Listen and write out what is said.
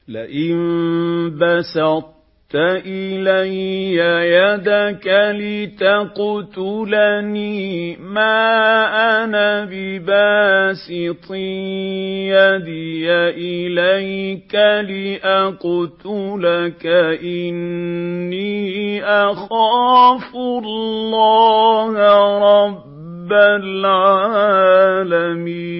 لئن بسطت إلي يدك لتقتلني ما أنا بباسط يدي إليك لأقتلك إني أخاف الله رب العالمين